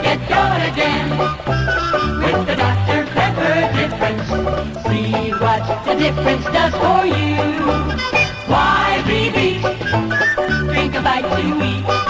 get going again. With the Dr. Pepper difference, see what the difference does for you. Why, baby, drink a bite to eat.